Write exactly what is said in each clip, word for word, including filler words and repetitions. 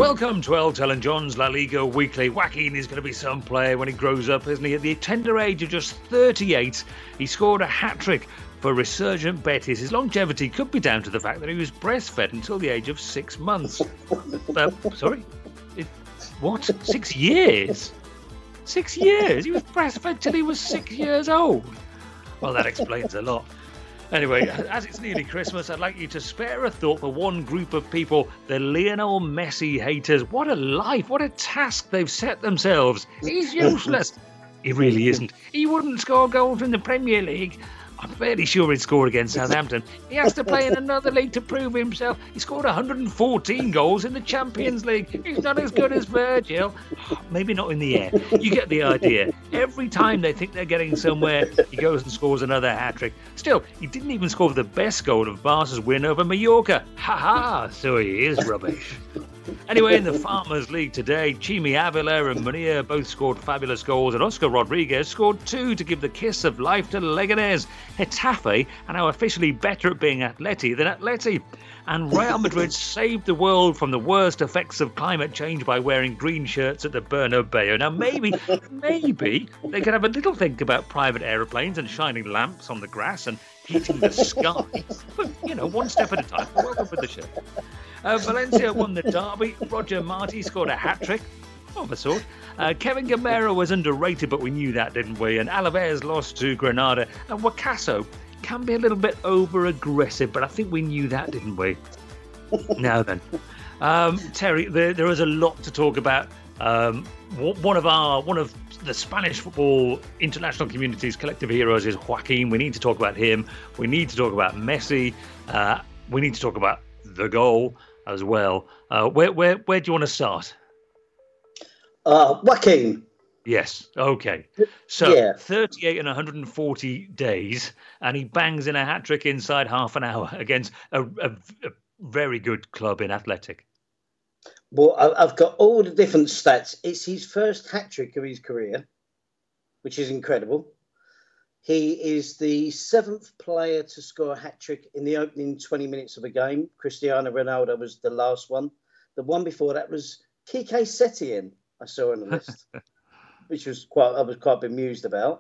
Welcome to Eltel and John's La Liga Weekly. Joaquin is going to be some player when he grows up, isn't he? At the tender age of just thirty-eight, he scored a hat-trick for resurgent Betis. His longevity could be down to the fact that he was breastfed until the age of six months. uh, sorry? It, what? Six years? Six years? He was breastfed till he was six years old. Well, that explains a lot. Anyway, as it's nearly Christmas, I'd like you to spare a thought for one group of people, the Lionel Messi haters. What a life, what a task they've set themselves. He's useless. He really isn't. He wouldn't score goals in the Premier League. I'm fairly sure he'd score against Southampton. He has to play in another league to prove himself. He scored one hundred fourteen goals in the Champions League. He's not as good as Virgil. Maybe not in the air. You get the idea. Every time they think they're getting somewhere, he goes and scores another hat-trick. Still, he didn't even score the best goal of Barca's win over Mallorca. Ha-ha, so he is rubbish. Anyway, in the Farmers League today, Chimi Avila and Munir both scored fabulous goals, and Oscar Rodriguez scored two to give the kiss of life to Leganés. Getafe are now officially better at being Atleti than Atleti. And Real Madrid saved the world from the worst effects of climate change by wearing green shirts at the Bernabeu. Now, maybe, maybe they could have a little think about private aeroplanes and shining lamps on the grass and heating the sky. But, you know, one step at a time. Welcome for the show. Uh, Valencia won the derby. Roger Marti scored a hat-trick, of a sort. Uh, Kevin Gamero was underrated, but we knew that, didn't we? And Alaves lost to Granada. And Wakaso can be a little bit over-aggressive, but I think we knew that, didn't we? Now then. Um, Terry, there, there is a lot to talk about. Um, one of our, one of the Spanish football international community's collective heroes is Joaquin. We need to talk about him. We need to talk about Messi. Uh, we need to talk about the goal as well. Uh, where, where, where do you want to start? Uh, Joaquin. Yes. Okay. So yeah. thirty-eight and one hundred forty days, and he bangs in a hat trick inside half an hour against a, a, a very good club in Athletic. Well, I've got all the different stats. It's his first hat trick of his career, which is incredible. He is the seventh player to score a hat trick in the opening twenty minutes of a game. Cristiano Ronaldo was the last one. The one before that was Quique Setien, I saw on the list, which was quite I was quite bemused about.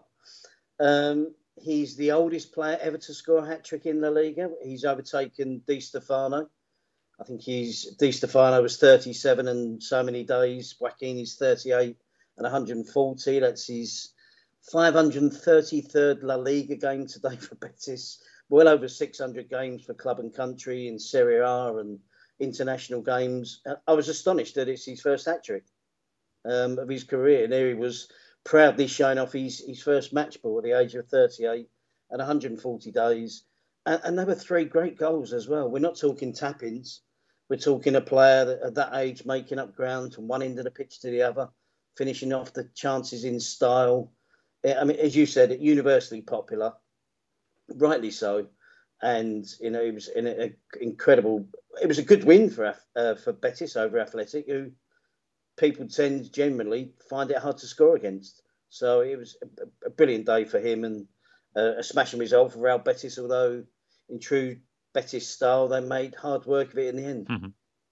Um, he's the oldest player ever to score a hat trick in La Liga. He's overtaken Di Stefano. I think he's Di Stefano was thirty-seven and so many days. Joaquin is thirty-eight and one hundred forty. That's his five hundred thirty-third La Liga game today for Betis. Well over six hundred games for club and country in Serie A and international games. I was astonished that it's his first hat-trick um, of his career. And there he was proudly showing off his, his first match ball at the age of thirty-eight and one hundred forty days. And, and they were three great goals as well. We're not talking tap-ins. We're talking a player that, at that age making up ground from one end of the pitch to the other, finishing off the chances in style. I mean, as you said, universally popular, rightly so, and you know it was an a, incredible. It was a good win for uh, for Betis over Athletic, who people tend generally find it hard to score against. So it was a, a brilliant day for him and uh, a smashing result for Real Betis. Although in true Betis style, they made hard work of it in the end. Mm-hmm.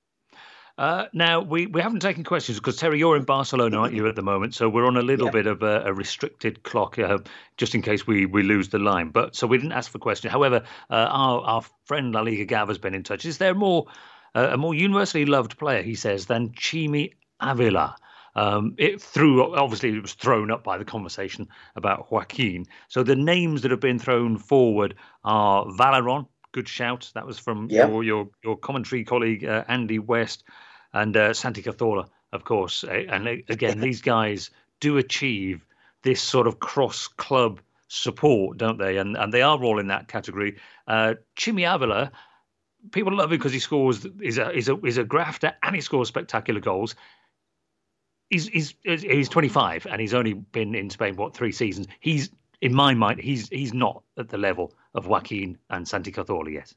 Uh, now, we, we haven't taken questions because, Terry, you're in Barcelona, aren't you, at the moment? So we're on a little yeah. bit of a, a restricted clock, uh, just in case we, we lose the line. But so we didn't ask for questions. However, uh, our, our friend La Liga Gav has been in touch. Is there more uh, a more universally loved player, he says, than Chimi Avila? Um, it threw, obviously, it was thrown up by the conversation about Joaquin. So the names that have been thrown forward are Valeron. Good shout. That was from yeah. your, your your commentary colleague, uh, Andy West, and uh, Santi Cazorla, of course. And again, these guys do achieve this sort of cross-club support, don't they? And and they are all in that category. Uh, Chimi Avila, people love him because he scores, is a, is a, is a grafter and he scores spectacular goals. He's, he's, he's twenty-five and he's only been in Spain, what, three seasons. He's, in my mind, he's he's not at the level of Joaquin and Santi Cazorla yet.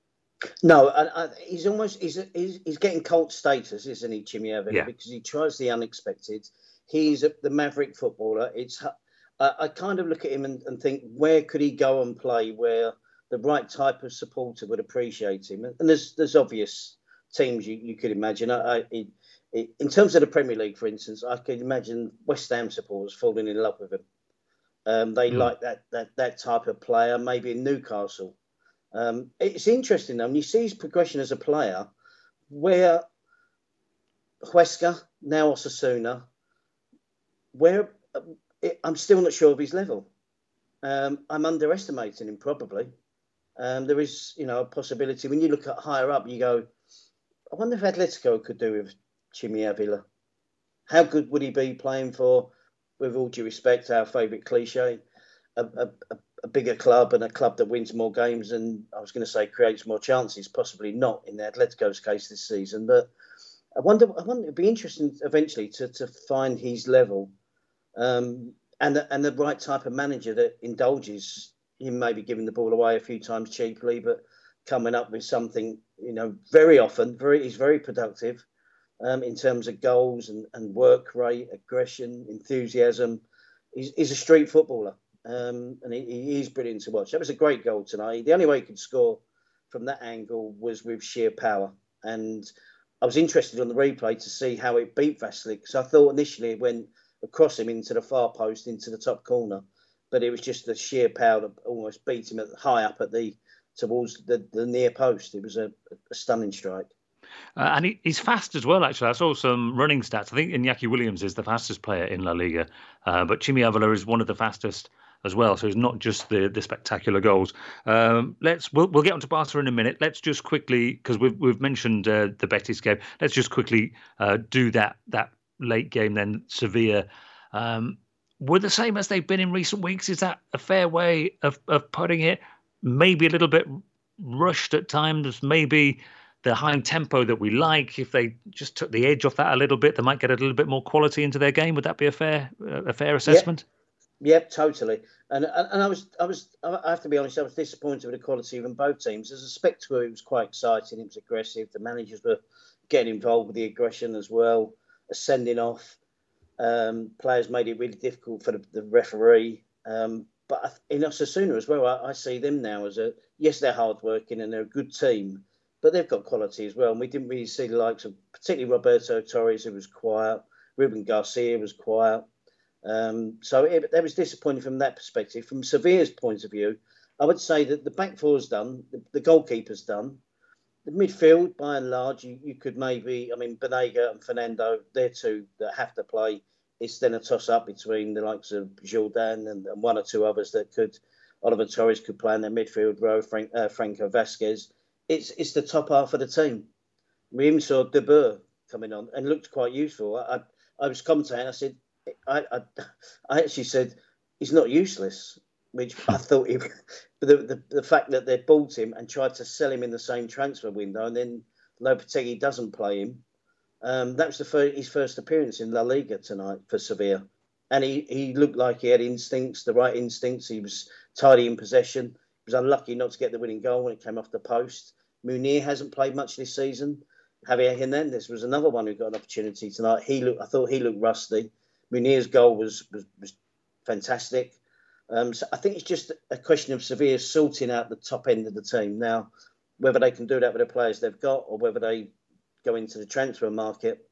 No, I, I, he's almost he's, he's he's getting cult status, isn't he, Chimi Avila? Yeah. Because he tries the unexpected. He's a, the maverick footballer. It's I, I kind of look at him and, and think, where could he go and play where the right type of supporter would appreciate him? And there's there's obvious teams you, you could imagine. I, I, it, in terms of the Premier League, for instance, I can imagine West Ham supporters falling in love with him. Um, they mm. like that that that type of player. Maybe in Newcastle, um, it's interesting though. When you see his progression as a player, where Huesca, now Osasuna, where I'm still not sure of his level. Um, I'm underestimating him probably. Um, there is, you know, a possibility when you look at higher up, you go, I wonder if Atletico could do with Chimi Avila. How good would he be playing for, with all due respect, our favourite cliche, a, a, a bigger club and a club that wins more games and I was going to say creates more chances, possibly not in the Atletico's case this season. But I wonder, I wonder it'd be interesting eventually to, to find his level um, and, the, and the right type of manager that indulges him, maybe giving the ball away a few times cheaply, but coming up with something, you know, very often, very he's very productive um, in terms of goals and, and work rate, aggression, enthusiasm. He's, he's a street footballer um, and he, he's brilliant to watch. That was a great goal tonight. The only way he could score from that angle was with sheer power. And I was interested on the replay to see how it beat Vasily, because I thought initially it went across him into the far post, into the top corner. But it was just the sheer power that almost beat him at, high up at the towards the, the near post. It was a, a stunning strike. Uh, and he, he's fast as well, actually. I saw some running stats. I think Iñaki Williams is the fastest player in La Liga, uh, but Chimi Avila is one of the fastest as well. So it's not just the the spectacular goals. Um, let's we'll, we'll get on to Barca in a minute. Let's just quickly, because we've we've mentioned uh, the Betis game. Let's just quickly uh, do that that late game then. Sevilla um, were the same as they've been in recent weeks. Is that a fair way of of putting it? Maybe a little bit rushed at times. Maybe the high tempo that we like, if they just took the edge off that a little bit, they might get a little bit more quality into their game. Would that be a fair a fair assessment? Yep, yep, totally. And and I was I was I have to be honest, I was disappointed with the quality of both teams. As a spectator, it was quite exciting. It was aggressive. The managers were getting involved with the aggression as well, sending off. Um, players made it really difficult for the, the referee. Um, but in Osasuna as well, I, I see them now as a yes, they're hardworking and they're a good team. But they've got quality as well. And we didn't really see the likes of, particularly Roberto Torres, who was quiet. Ruben Garcia was quiet. Um, so it, that was disappointing from that perspective. From Sevilla's point of view, I would say that the back four's done, the, the goalkeeper's done. The midfield, by and large, you, you could maybe, I mean, Banega and Fernando, they're two that have to play. It's then a toss-up between the likes of Jordan and, and one or two others that could, Oliver Torres could play in their midfield row, Frank, uh, Franco Vasquez. It's it's the top half of the team. We even saw De Boer coming on and looked quite useful. I I, I was commentating. I said, I, I I actually said he's not useless, which I thought he. But the, the the fact that they bought him and tried to sell him in the same transfer window, and then Lopetegui doesn't play him. Um, that was the first, his first appearance in La Liga tonight for Sevilla, and he, he looked like he had instincts, the right instincts. He was tidy in possession. He was unlucky not to get the winning goal when it came off the post. Munir hasn't played much this season. Javier Hernandez was another one who got an opportunity tonight. He looked, I thought he looked rusty. Munir's goal was was, was fantastic. Um, so I think it's just a question of Sevilla sorting out the top end of the team now. Whether they can do that with the players they've got, or whether they go into the transfer market.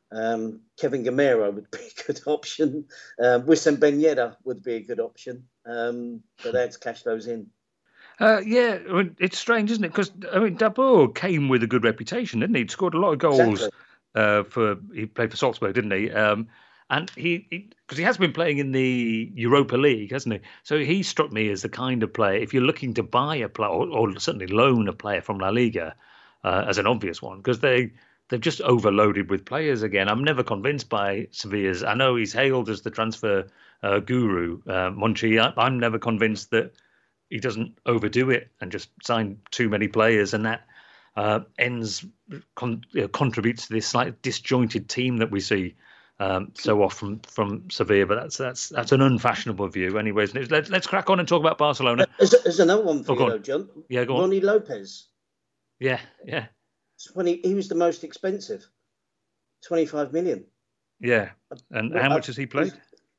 Um, Kevin Gamero would be a good option. Um, Wissam Ben Yedder would be a good option. Um, but they had to cash those in. Uh, yeah, I mean, it's strange, isn't it? Because I mean, De Boer came with a good reputation, didn't he? He scored a lot of goals exactly. uh, for. He played for Salzburg, didn't he? Um, and he, because he, he has been playing in the Europa League, hasn't he? So he struck me as the kind of player. If you're looking to buy a player, or, or certainly loan a player from La Liga, uh, as an obvious one, because they they've just overloaded with players again. I'm never convinced by Sevilla's. I know he's hailed as the transfer uh, guru, uh, Monchi. I, I'm never convinced that he doesn't overdo it and just sign too many players, and that uh, ends con- you know, contributes to this slight disjointed team that we see um, so often from Sevilla. But that's that's that's an unfashionable view, anyways. Let's let's crack on and talk about Barcelona. There's, there's another one for oh, you, though, John. Yeah, go on. Ronnie Lopez. Yeah, yeah. twenty He was the most expensive. Twenty-five million. Yeah, and well, how much I, has he played?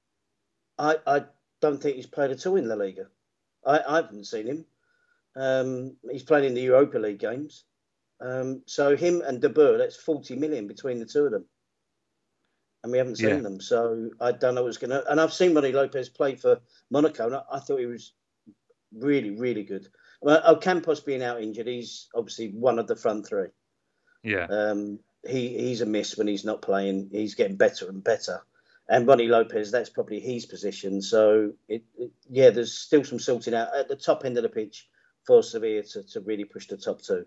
I I don't think he's played at all in La Liga. I, I haven't seen him. Um, he's playing in the Europa League games. Um, so him and De Boer, that's forty million between the two of them. and we haven't seen Yeah. them. So I don't know what's going to. And I've seen Ronnie Lopez play for Monaco, and I, I thought he was really, really good. Well, Ocampos being out injured, he's obviously one of the front three. Yeah. Um, he he's a miss when he's not playing. He's getting better and better. And Ronnie Lopez, that's probably his position. So it, it yeah, there's still some sorting out at the top end of the pitch for Sevilla to, to really push the top two.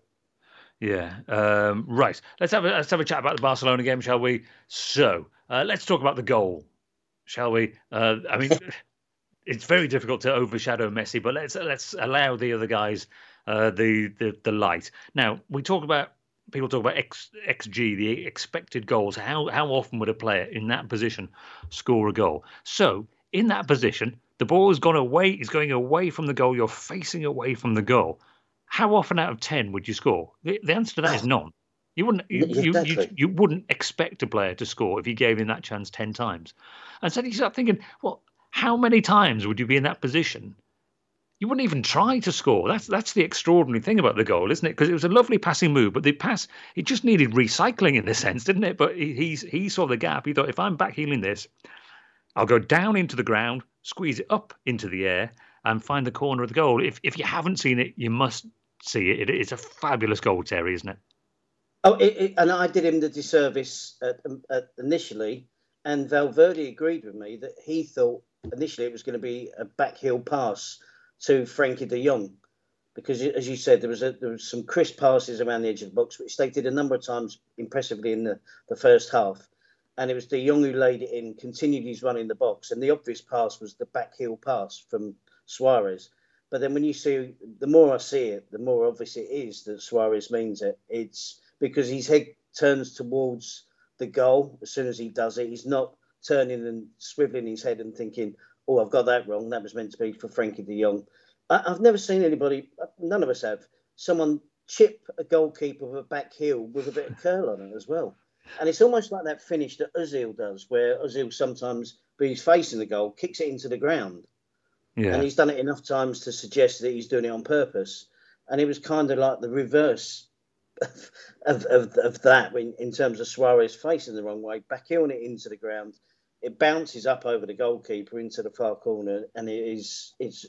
Yeah. Um, right. Let's have a let's have a chat about the Barcelona game, shall we? So uh, let's talk about the goal, shall we? Uh, I mean, it's very difficult to overshadow Messi, but let's let's allow the other guys uh, the, the the light. Now we talk about people talk about X, XG, the expected goals. How how often would a player in that position score a goal? So in that position, the ball has gone away. Is going away from the goal. You're facing away from the goal. How often out of ten would you score? The, the answer to that is none. You wouldn't you, you, you, you wouldn't expect a player to score if you gave him that chance ten times. And so you start thinking, well, how many times would you be in that position? You wouldn't even try to score. That's that's the extraordinary thing about the goal, isn't it? Because it was a lovely passing move, but the pass, it just needed recycling in the sense, didn't it? But he he's, he saw the gap. He thought, if I'm backheeling this, I'll go down into the ground, squeeze it up into the air, and find the corner of the goal. If if you haven't seen it, you must see it. it it's a fabulous goal, Terry, isn't it? Oh, it, it, and I did him the disservice at, at initially, and Valverde agreed with me that he thought initially it was going to be a backheel pass to Frankie de Jong, because as you said, there was a, there was some crisp passes around the edge of the box, which they did a number of times impressively in the, the first half. And it was de Jong who laid it in, continued his run in the box, and the obvious pass was the backheel pass from Suarez. But then when you see, the more I see it, the more obvious it is that Suarez means it. It's because his head turns towards the goal as soon as he does it. He's not turning and swiveling his head and thinking, oh, I've got that wrong. That was meant to be for Frankie de Jong. I, I've never seen anybody, none of us have, someone chip a goalkeeper with a back heel with a bit of curl on it as well. And it's almost like that finish that Ozil does, where Ozil sometimes, with his face in the goal, kicks it into the ground. Yeah. And he's done it enough times to suggest that he's doing it on purpose. And it was kind of like the reverse of, of, of, of that in, in terms of Suarez facing the wrong way, backheeling it into the ground. It bounces up over the goalkeeper into the far corner, and it is it's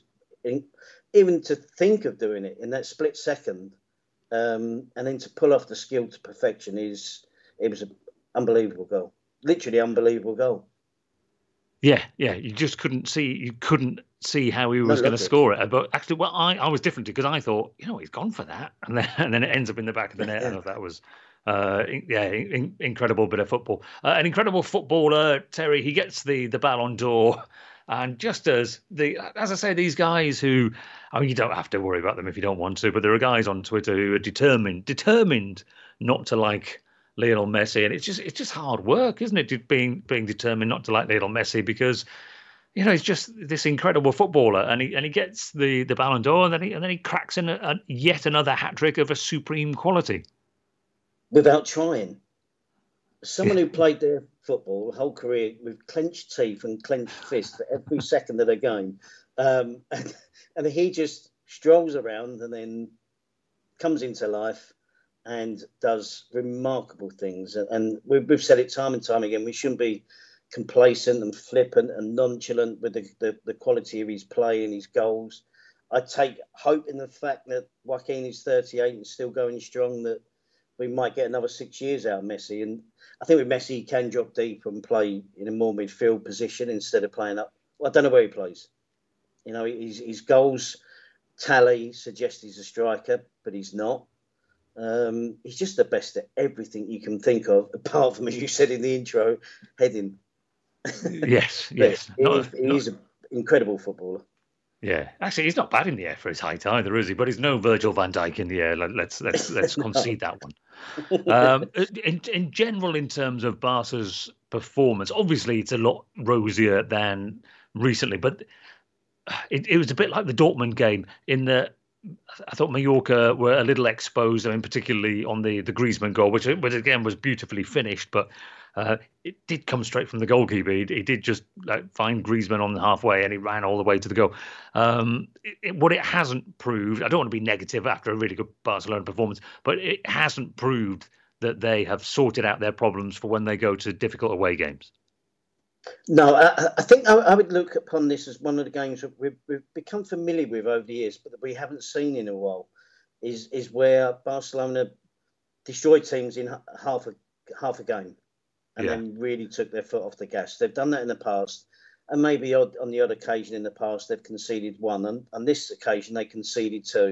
even to think of doing it in that split second, um, and then to pull off the skill to perfection is it was an unbelievable goal, literally unbelievable goal. Yeah, yeah, you just couldn't see you couldn't see how he was going to score it. But actually, well, I, I was different because I thought, you know, he's gone for that, and then and then it ends up in the back of the net. Yeah. I thought that was. Uh, yeah, in, incredible bit of football. Uh, an incredible footballer, Terry. He gets the the Ballon d'Or, and just as the as I say, these guys who, I mean, you don't have to worry about them if you don't want to, but there are guys on Twitter who are determined, determined not to like Lionel Messi, and it's just it's just hard work, isn't it? Being being determined not to like Lionel Messi because, you know, he's just this incredible footballer, and he and he gets the the Ballon d'Or, and then he and then he cracks in a, a, yet another hat trick of a supreme quality. Without trying. Someone who played their football whole career with clenched teeth and clenched fists for every second of the game. Um, and, and he just strolls around and then comes into life and does remarkable things. And we've, we've said it time and time again, we shouldn't be complacent and flippant and nonchalant with the, the, the quality of his play and his goals. I take hope in the fact that Joaquin is thirty-eight and still going strong, that we might get another six years out of Messi. And I think with Messi, he can drop deep and play in a more midfield position instead of playing up. Well, I don't know where he plays. You know, his, his goals tally suggests he's a striker, but he's not. Um, he's just the best at everything you can think of, apart from, as you said in the intro, heading. Yes, yes. He is, he is an incredible footballer. Yeah, actually, he's not bad in the air for his height either, is he? But he's no Virgil van Dijk in the air. Let's let's let's concede that one. Um, in in general, in terms of Barca's performance, obviously it's a lot rosier than recently, but it, it was a bit like the Dortmund game in that I thought Mallorca were a little exposed. I mean, particularly on the the Griezmann goal, which which again was beautifully finished, but. Uh, it did come straight from the goalkeeper. He, he did just like, find Griezmann on the halfway, and he ran all the way to the goal. Um, it, it, what it hasn't proved, I don't want to be negative after a really good Barcelona performance, but it hasn't proved that they have sorted out their problems for when they go to difficult away games? No, I, I think I, I would look upon this as one of the games that we've, we've become familiar with over the years, but that we haven't seen in a while. Is is where Barcelona destroyed teams in half a half a game, and Yeah. then really took their foot off the gas. They've done that in the past, and maybe odd, on the odd occasion in the past they've conceded one, and on this occasion they conceded two.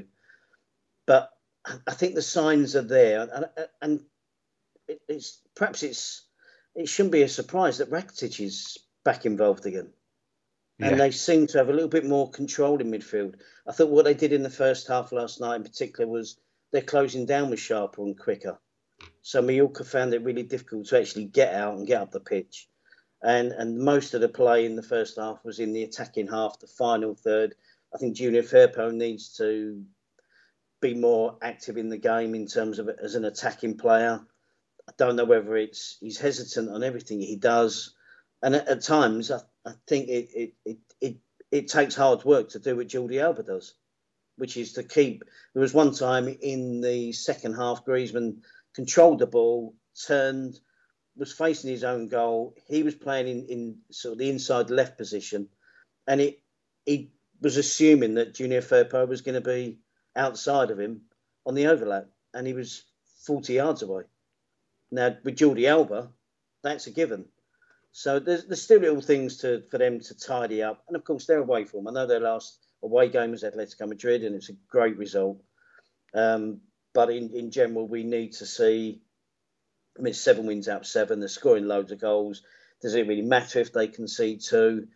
But I think the signs are there, and, and it, it's perhaps it's. It shouldn't be a surprise that Rakitic is back involved again. And Yeah. they seem to have a little bit more control in midfield. I thought what they did in the first half last night in particular was their closing down was sharper and quicker. So Mallorca found it really difficult to actually get out and get up the pitch. And and most of the play in the first half was in the attacking half, the final third. I think Junior Firpo needs to be more active in the game in terms of as an attacking player. I don't know whether it's he's hesitant on everything he does, and at, at times I, I think it it, it it it takes hard work to do what Jordi Alba does, which is to keep. There was one time in the second half, Griezmann controlled the ball, turned, was facing his own goal. He was playing in, in sort of the inside left position, and it he was assuming that Junior Firpo was going to be outside of him on the overlap, and he was forty yards away. Now, with Jordi Alba, that's a given. So there's, there's still little things to for them to tidy up. And, of course, they're away from. I know their last away game was Atletico Madrid, and it's a great result. Um, but in, in general, we need to see, I mean, seven wins out of seven. They're scoring loads of goals. Does it really matter if they concede two?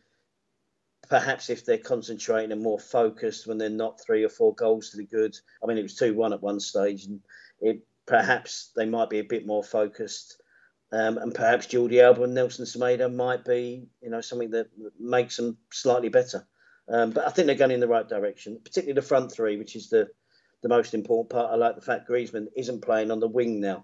Perhaps if they're concentrating and more focused when they're not three or four goals to the good. I mean, it was two one at one stage, and it perhaps they might be a bit more focused, um, and perhaps Jordi Alba and Nelson Semedo might be, you know, something that makes them slightly better. Um, but I think they're going in the right direction, particularly the front three, which is the, the most important part. I like the fact Griezmann isn't playing on the wing now.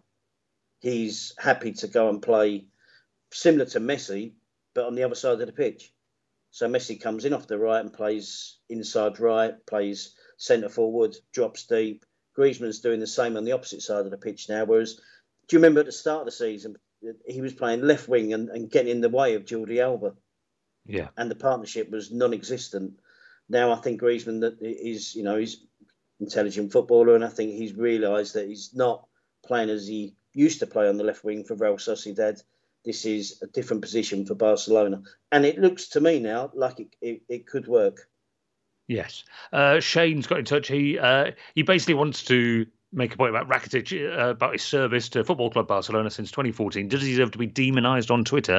He's happy to go and play similar to Messi, but on the other side of the pitch. So Messi comes in off the right and plays inside right, plays centre forward, drops deep. Griezmann's doing the same on the opposite side of the pitch now. Whereas, do you remember at the start of the season, he was playing left wing and, and getting in the way of Jordi Alba? Yeah. And the partnership was non-existent. Now I think Griezmann that is, you know, he's an intelligent footballer, and I think he's realised that he's not playing as he used to play on the left wing for Real Sociedad. This is a different position for Barcelona. And it looks to me now like it, it, it could work. Yes. Uh, Shane's got in touch. He uh, he basically wants to make a point about Rakitic, uh, about his service to Football Club Barcelona since twenty fourteen. Does he deserve to be demonised on Twitter,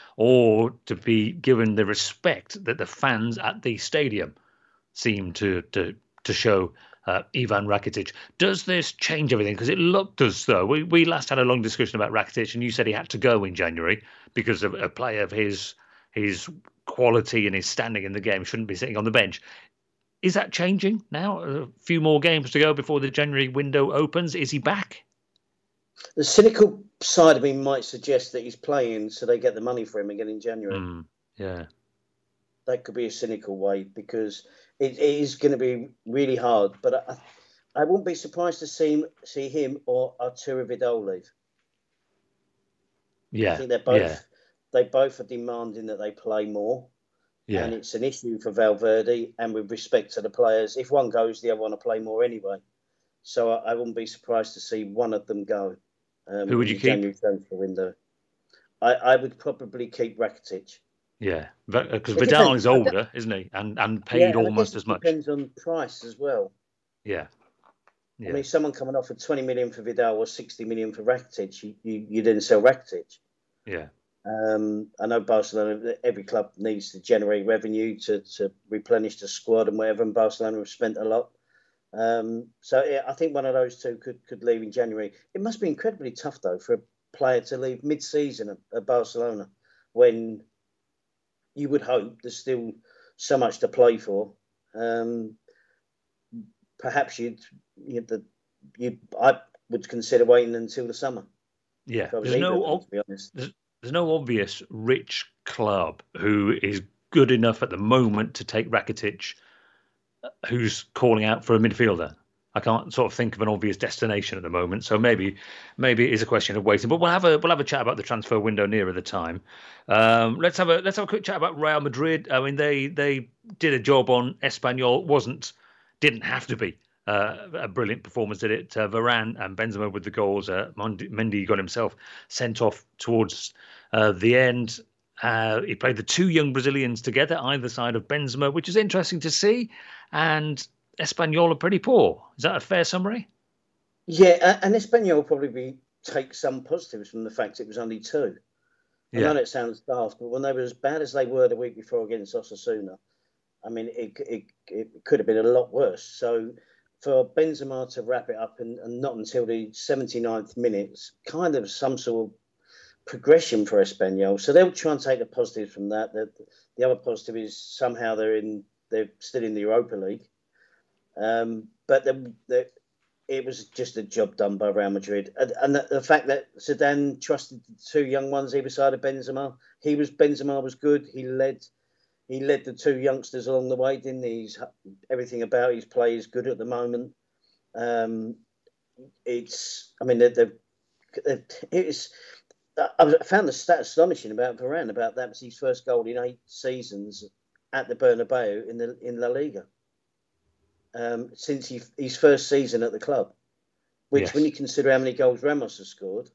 or to be given the respect that the fans at the stadium seem to to, to show uh, Ivan Rakitic? Does this change everything? Because it looked as though, we, we last had a long discussion about Rakitic, and you said he had to go in January because of a player of his his quality and his standing in the game shouldn't be sitting on the bench. Is that changing now? A few more games to go before the January window opens. Is he back? The cynical side of me might suggest that he's playing so they get the money for him again in January. Mm, yeah. That could be a cynical way, because it, it is going to be really hard. But I, I wouldn't be surprised to see him, see him or Arturo Vidal leave. Yeah. I think they're both, yeah. they both are demanding that they play more. Yeah. And it's an issue for Valverde, and with respect to the players, if one goes, the other one to play more anyway. So I, I wouldn't be surprised to see one of them go. Um, Who would you in the keep? January transfer window. I, I would probably keep Rakitic. Yeah, because It Vidal depends. is older, isn't he? And and paid Yeah, and I almost guess as it much. depends on price as well. Yeah. yeah. I mean, someone coming off at twenty million for Vidal or sixty million for Rakitic, you, you, you didn't sell Rakitic. Yeah. Um, I know Barcelona, every club needs to generate revenue to, to replenish the squad and whatever, and Barcelona have spent a lot. Um, so yeah, I think one of those two could, could leave in January. It must be incredibly tough, though, for a player to leave mid-season at, at Barcelona when you would hope there's still so much to play for. Um, perhaps you'd, you'd, the, you'd, I would consider waiting until the summer. Yeah, There's no, them, to be honest. There's, there's no obvious rich club who is good enough at the moment to take Rakitic, who's calling out for a midfielder. I can't sort of think of an obvious destination at the moment. So maybe maybe it is a question of waiting. But we'll have a we'll have a chat about the transfer window nearer the time. Um, let's have a let's have a quick chat about Real Madrid. I mean, they they did a job on Espanyol. It wasn't didn't have to be uh, a brilliant performance, did it? Uh, Varane and Benzema with the goals. Uh, Mendy got himself sent off towards uh, the end. Uh, he played the two young Brazilians together, either side of Benzema, which is interesting to see. And Espanyol are pretty poor. Is that a fair summary? Yeah, and Espanyol probably be, take some positives from the fact it was only two. I Yeah. know it sounds daft, but when they were as bad as they were the week before against Osasuna, I mean, it it, it could have been a lot worse. So for Benzema to wrap it up and, and not until the seventy-ninth minute, kind of some sort of progression for Espanyol. So they'll try and take the positives from that. The, the other positive is somehow they're in they're still in the Europa League. Um, but the, the, it was just a job done by Real Madrid. And, and the, the fact that Zidane trusted the two young ones either side of Benzema, he was Benzema was good. He led he led the two youngsters along the way, didn't he? He's, everything about his play is good at the moment. Um, it's, I mean, they're, they're, it's. I found the stat astonishing about Varane. About that was his first goal in eight seasons at the Bernabeu in the in La Liga. Um, since he, his first season at the club, which Yes. when you consider how many goals Ramos has scored,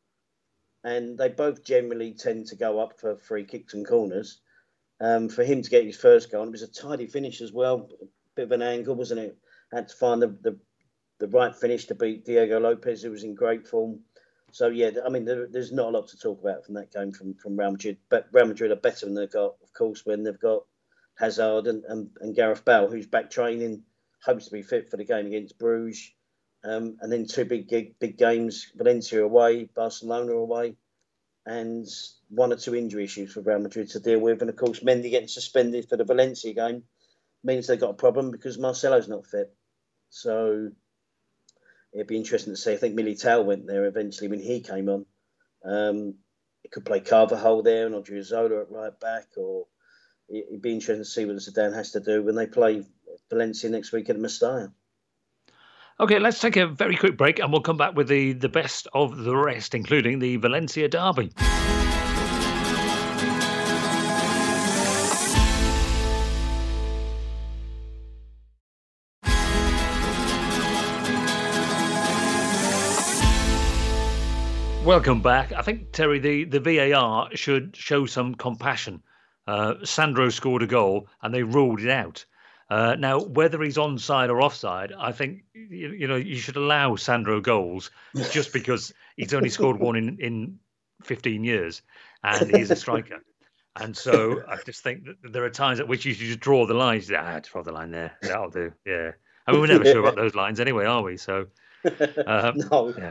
and they both generally tend to go up for free kicks and corners, um, for him to get his first goal, and it was a tidy finish as well, a bit of an angle, wasn't it? Had to find the, the, the right finish to beat Diego Lopez, who was in great form. So, yeah, I mean, there, there's not a lot to talk about from that game from, from Real Madrid. But Real Madrid are better than they've got, of course, when they've got Hazard and, and, and Gareth Bale, who's back training, hopes to be fit for the game against Bruges. Um, and then two big, big big games, Valencia away, Barcelona away, and one or two injury issues for Real Madrid to deal with. And, of course, Mendy getting suspended for the Valencia game means they've got a problem because Marcelo's not fit. So it'd be interesting to see. I think Militao went there eventually when he came on. Um, it could play Carvajal there and Odriozola at right back, or it'd be interesting to see what Zidane has to do when they play Valencia next week at Mestalla. Okay, let's take a very quick break and we'll come back with the, the best of the rest, including the Valencia derby. Welcome back. I think, Terry, the, the V A R should show some compassion. Uh, Sandro scored a goal and they ruled it out. Uh, now, whether he's onside or offside, I think, you, you know, you should allow Sandro goals just because he's only scored one in, in fifteen years and he's a striker. And so I just think that there are times at which you should just draw the lines. Ah, draw the line there. That'll do. Yeah. I mean, we're never sure about those lines anyway, are we? So, um, no. Yeah.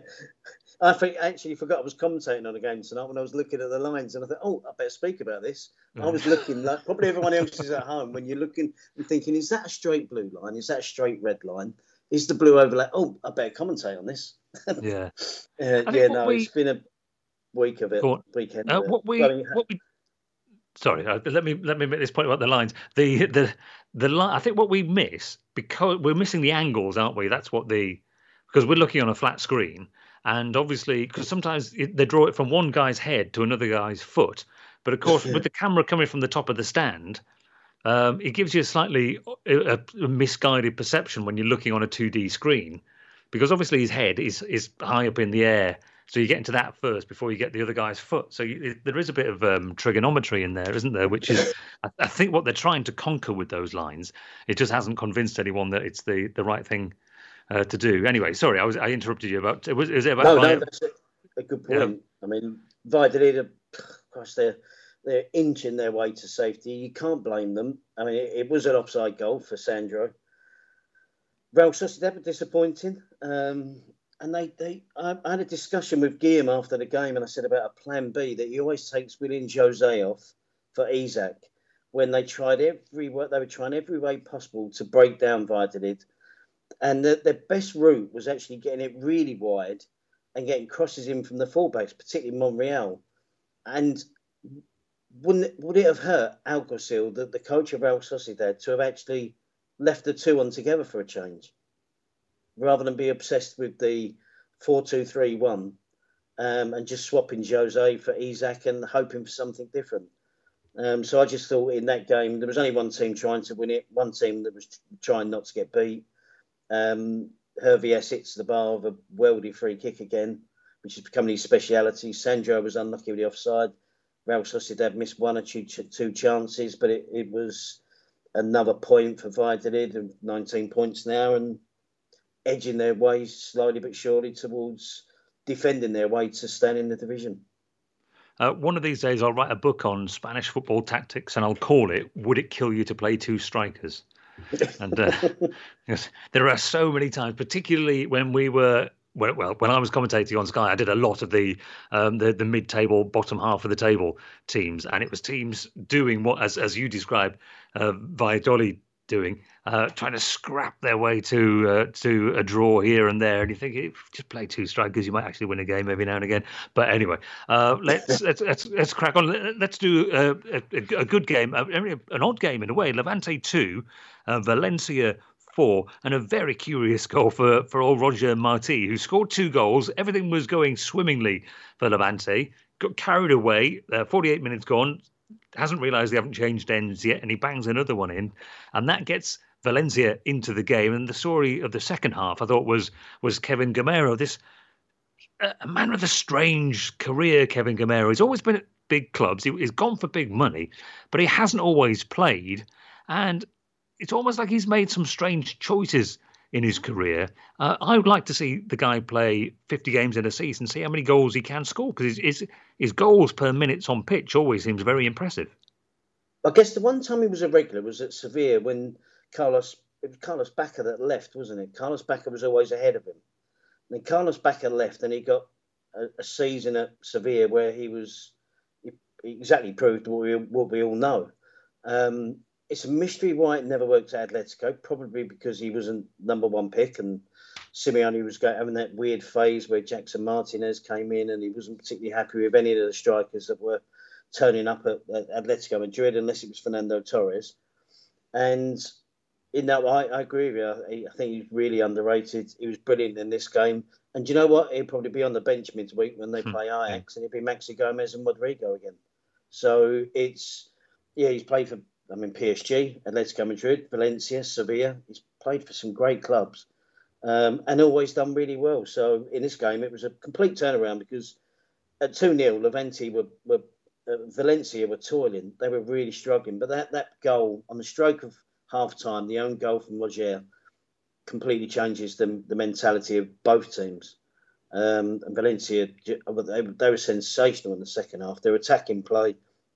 I think actually forgot I was commentating on a game tonight when I was looking at the lines and I thought, oh, I better speak about this. I was looking like probably everyone else is at home when you're looking and thinking, is that a straight blue line? Is that a straight red line? Is the blue overlap? Oh, I better commentate on this. Yeah. uh, yeah, no, we... it's been a week of it. Weekend. Uh, of it. what we, Well, what we, sorry, uh, let me let me make this point about the lines. The the the line. I think what we miss because we're missing the angles, aren't we? That's what the because we're looking on a flat screen. And obviously, because sometimes it, they draw it from one guy's head to another guy's foot. But of course, with the camera coming from the top of the stand, um, it gives you a slightly a, a misguided perception when you're looking on a two D screen. Because obviously his head is, is high up in the air. So you get into that first before you get the other guy's foot. So you, it, there is a bit of um, trigonometry in there, isn't there? Which is, I, I think, what they're trying to conquer with those lines. It just hasn't convinced anyone that it's the, the right thing Uh, to do. Anyway, sorry, I was I interrupted you about. Was, was it about? No, Bayern? no, that's a, a good point. Yeah. I mean, Valladolid, gosh, they're they're inching their way to safety. You can't blame them. I mean, it, it was an offside goal for Sandro. Real Sociedad were disappointing, um, and they they. I, I had a discussion with Guillaume after the game, and I said about a plan B that he always takes Willian Jose off for Isaac when they tried every they were trying every way possible to break down Valladolid. And the, the best route was actually getting it really wide and getting crosses in from the fullbacks, particularly Monreal. And wouldn't it, would it have hurt Alguacil, the, the coach of Real Sociedad, to have actually left the two on together for a change? rather than be obsessed with the four two three one um, and just swapping Jose for Isak and hoping for something different. Um, so I just thought in that game, there was only one team trying to win it, one team that was trying not to get beat. Um, Hervias hits the bar of a worldy free kick again, which is becoming his speciality. Sandro was unlucky with the offside. Real Sociedad missed one or two, two chances, but it, it was another point for Valladolid, nineteen points now, and edging their way slowly but surely towards defending their way to staying in the division. Uh, one of these days, I'll write a book on Spanish football tactics, and I'll call it "Would It Kill You to Play Two Strikers?" And uh, yes, there are so many times, particularly when we were well, well, when I was commentating on Sky, I did a lot of the um, the, the mid-table, bottom half of the table teams, and it was teams doing what, as as you described, uh, Valladolid doing, uh, trying to scrap their way to uh, to a draw here and there. And you think, if you just play two strikers, you might actually win a game every now and again. But anyway, uh, let's, let's let's let's crack on. Let's do a, a, a good game, an odd game in a way. Levante two, uh, Valencia four, and a very curious goal for for old Roger Martí, who scored two goals. Everything was going swimmingly for Levante. Got carried away. Uh, forty-eight minutes gone. Hasn't realised they haven't changed ends yet, and he bangs another one in, and that gets Valencia into the game. And the story of the second half, I thought, was was Kevin Gameiro, this uh, a man with a strange career. Kevin Gameiro, he's always been at big clubs. He, he's gone for big money, but he hasn't always played, and it's almost like he's made some strange choices in his career. Uh, I would like to see the guy play fifty games in a season, see how many goals he can score, because his, his, his goals per minutes on pitch always seems very impressive. I guess the one time he was a regular was at Sevilla when Carlos, it was Carlos Bacca that left, wasn't it? Carlos Bacca was always ahead of him. And then Carlos Bacca left and he got a, a season at Sevilla where he was, he, he exactly proved what we, what we all know. Um, It's a mystery why it never worked at Atletico, probably because he wasn't number one pick and Simeone was going, having that weird phase where Jackson Martinez came in and he wasn't particularly happy with any of the strikers that were turning up at, at Atletico Madrid, unless it was Fernando Torres. And, you know, I, I agree with you. I think he's really underrated. He was brilliant in this game. And do you know what? He'll probably be on the bench midweek when they play Ajax, and it'll be Maxi Gomez and Rodrigo again. So it's, yeah, he's played for, I mean, P S G, Atletico Madrid, Valencia, Sevilla. He's played for some great clubs um, and always done really well. So in this game, it was a complete turnaround because at two nil, Levante were, were uh, Valencia were toiling. They were really struggling. But that, that goal on the stroke of half-time, the own goal from Roger, completely changes the, the mentality of both teams. Um, and Valencia, they, they were sensational in the second half. Their attacking play.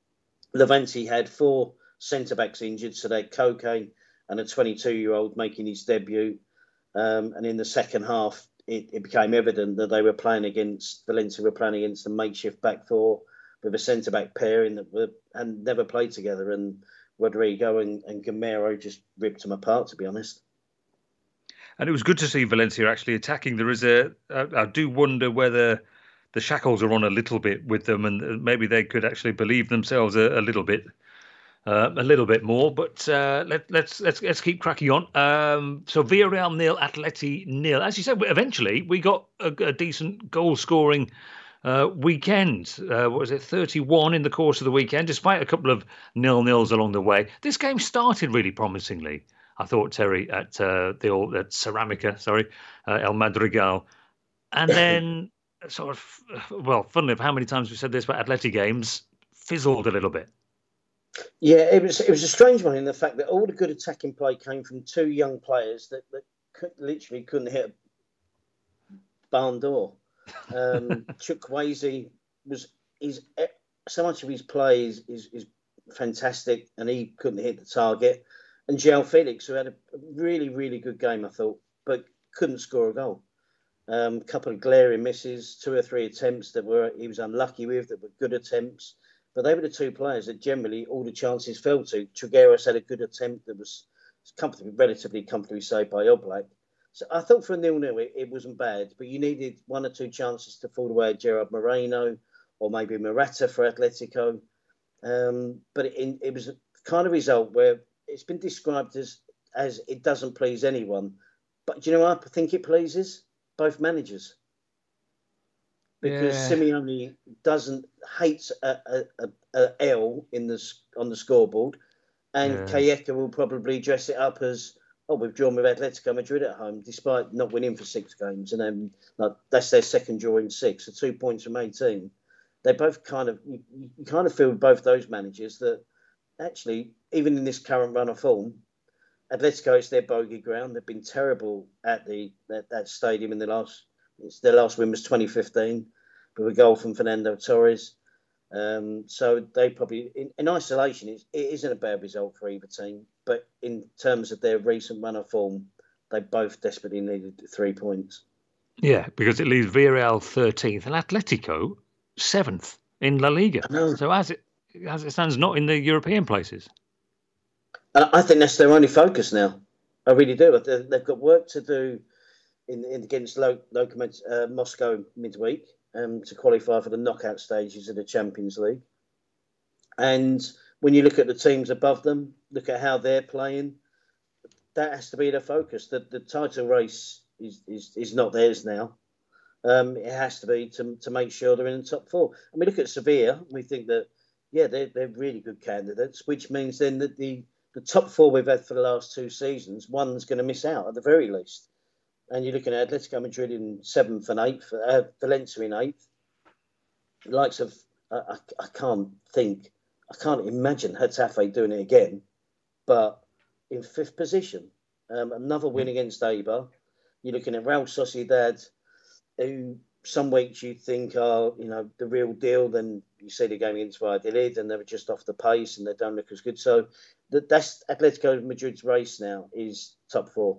Levante had four centre-backs injured, so they had Koke and a twenty-two-year-old making his debut. Um, and in the second half, it, it became evident that they were playing against, Valencia were playing against a makeshift back four with a centre-back pairing that were, had never played together. And Rodrigo and, and Gameiro just ripped them apart, to be honest. And it was good to see Valencia actually attacking. There is a, I, I do wonder whether the shackles are on a little bit with them, and maybe they could actually believe themselves a, a little bit. Uh, a little bit more, but uh, let, let's let's let's keep cracking on. Um, so Villarreal nil, Atleti nil. As you said, eventually we got a, a decent goal-scoring uh, weekend. Uh, what was it, thirty-one in the course of the weekend, despite a couple of nil-nils along the way. This game started really promisingly, I thought, Terry, at uh, the old at Ceramica, sorry, uh, El Madrigal, and then sort of, well, funnily enough, how many times we've said this about Atleti games, fizzled a little bit. Yeah, it was it was a strange one in the fact that all the good attacking play came from two young players that, that could, literally couldn't hit a barn door. Um, Chukwueze was is so much of his play is, is is fantastic, and he couldn't hit the target. And João Felix, who had a really really good game, I thought, but couldn't score a goal. A um, couple of glaring misses, two or three attempts that were he was unlucky with that were good attempts. But they were the two players that generally all the chances fell to. Trigueros had a good attempt that was comfortably, relatively comfortably saved by Oblak. So I thought for a nil-nil it, it wasn't bad, but you needed one or two chances to fall away at Gerard Moreno or maybe Morata for Atletico. Um, but it, it was a kind of result where it's been described as as it doesn't please anyone. But do you know what I think it pleases? Both managers. Because yeah. Simeone doesn't hate a, a, a, a L in the on the scoreboard, and Yeah. Calleja will probably dress it up as, oh, we've drawn with Atletico Madrid at home, despite not winning for six games, and then like, that's their second draw in six, so two points from eighteen. They both kind of you, you kind of feel with both those managers that actually, even in this current run of form, Atletico is their bogey ground. They've been terrible at the at that stadium in the last. It's their last win was twenty fifteen, with a goal from Fernando Torres. Um, so they probably, in, in isolation, it, it isn't a bad result for either team. But in terms of their recent run of form, they both desperately needed three points. Yeah, because it leaves Villarreal thirteenth and Atletico seventh in La Liga. So as it as it stands, not in the European places. And I think that's their only focus now. I really do. They've got work to do in, in against Lo, Lokomotiv uh, Moscow midweek um, to qualify for the knockout stages of the Champions League. And when you look at the teams above them, look at how they're playing, that has to be their focus. The, the title race is, is, is not theirs now. Um, it has to be to, to make sure they're in the top four. And we look at Sevilla, we think that, yeah, they're, they're really good candidates, which means then that the, the top four we've had for the last two seasons, one's going to miss out at the very least. And you're looking at Atletico Madrid in seventh and eighth, uh, Valencia in eighth. The likes of, I, I, I can't think, I can't imagine Getafe doing it again, but in fifth position, um, another win against Eibar. You're looking at Real Sociedad, who some weeks you think are, you know, the real deal. Then you see the game against Valladolid and they were just off the pace and they don't look as good. So that, that's Atletico Madrid's race now is top four.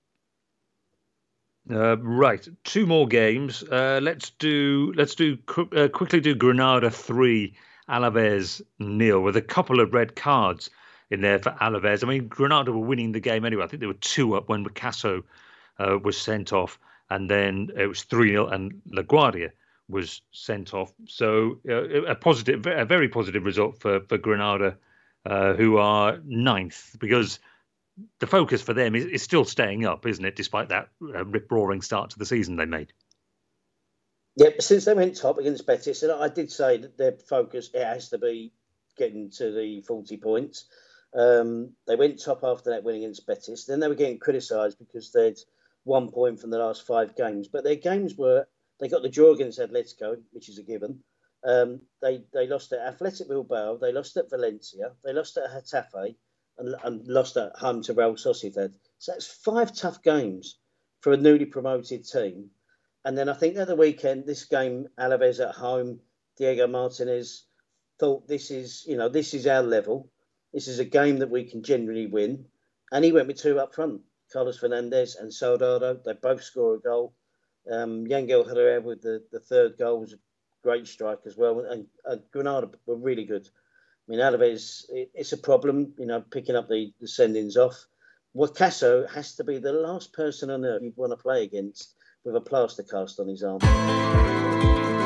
Uh, right, two more games. Uh, let's do let's do uh, quickly do Granada three, Alaves nil, with a couple of red cards in there for Alaves. I mean, Granada were winning the game anyway. I think they were two up when Picasso uh, was sent off, and then it was three nil, and LaGuardia was sent off. So uh, a positive, a very positive result for for Granada, uh, who are ninth, because the focus for them is, is still staying up, isn't it? Despite that uh, rip-roaring start to the season they made. Yeah, since they went top against Betis, and I did say that their focus, it has to be getting to the forty points. Um, they went top after that win against Betis. Then they were getting criticised because they'd one point from the last five games. But their games were, they got the draw against Atletico, which is a given. Um, they, they lost at Athletic Bilbao. They lost at Valencia. They lost at Getafe. And, and lost at home to Real Sociedad. So that's five tough games for a newly promoted team. And then I think at the weekend, this game, Alaves at home, Diego Martinez thought this is, you know, this is our level. This is a game that we can generally win. And he went with two up front, Carlos Fernandez and Soldado. They both score a goal. Um, Yangel Herrera with the, the third goal was a great strike as well. And uh, Granada were really good. I mean, Alaves, it's a problem, you know, picking up the, the sendings off. Picasso has to be the last person on earth you'd want to play against with a plaster cast on his arm.